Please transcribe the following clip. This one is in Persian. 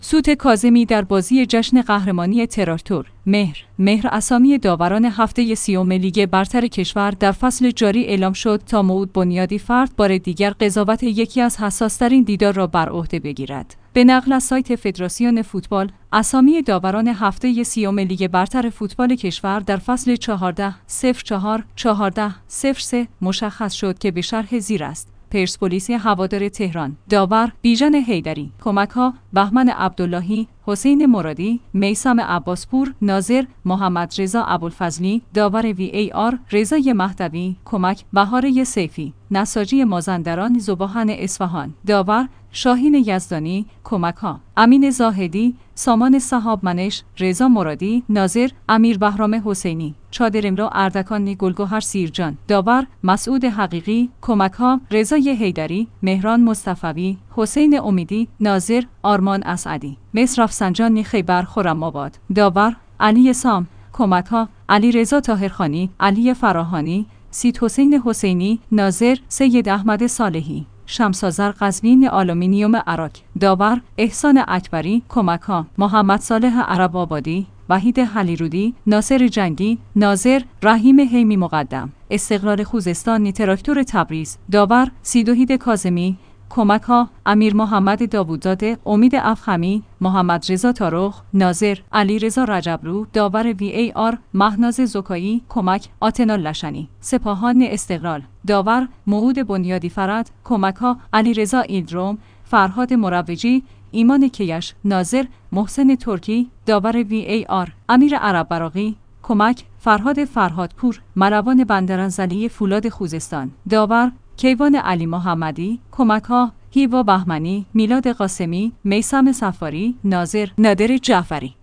سوت کاظمی در بازی جشن قهرمانی تراکتور. مهر اسامی داوران هفته 30 لیگ برتر کشور در فصل جاری اعلام شد تا موعود بنیادی فرد بار دیگر قضاوت یکی از حساس‌ترین دیدار را بر عهده بگیرد. به نقل از سایت فدراسیون فوتبال، اسامی داوران هفته 30 لیگ برتر فوتبال کشور در فصل 14-04-14-03 مشخص شد که به شرح زیر است: پرسپولیس هوادار تهران، داور بیژن حیدری، کمک‌ها بهمن عبداللهی، حسین مرادی، میثم عباسپور، ناظر محمد رضا ابوالفضلی، داور VAR رضا مهدوی، کمک بهاره سیفی، نساجی مازندران، ذوباهن اصفهان، داور شاهین یزدانی، کمک‌ها امین زاهدی، سامان سحابمنش، رضا مرادی، ناظر امیر بهرام حسینی، چادر امرا اردکان گلگهر سیرجان، داور مسعود حقیقی، کمک‌ها رضا حیدری، مهران مصطفی، حسین امیدی، ناظر آرمان اسعدی، مصر رفسنجان خیبر خرم‌آباد، داور علی سام، کمک‌ها علی رضا طاهرخانی، علی فراهانی، سید حسین حسینی، ناظر سید احمد صالحی، شمس‌آذر قزوین آلومینیوم عراق، داور احسان اکبری، کمک‌ها محمد صالح عرب آبادی، وحید حلیرودی، ناصر جنگی، ناظر رحیم حیمی مقدم، استقلال خوزستان تراکتور تبریز، داور سیدوحید کاظمی، کمک‌ها امیر محمد داوودزاده، امید افخمی، محمد رضا تارخ، ناظر علی رضا رجبرو، داور VAR مهناز زکایی، کمک آتنا لشنی، سپاهان استقلال، داور موعود بنیادی فرد، کمک‌ها علی رضا ایلدروم، فرهاد مروجی، ایمان کیش، ناظر محسن ترکی، داور VAR امیر عرب براقی، کمک فرهاد فرهادپور، ملوان بندرانزلی فولاد خوزستان، داور کیوان علی محمدی، کمک‌ها هیوا بهمنی، میلاد قاسمی، میثم صفاری، ناظر نادر جعفری.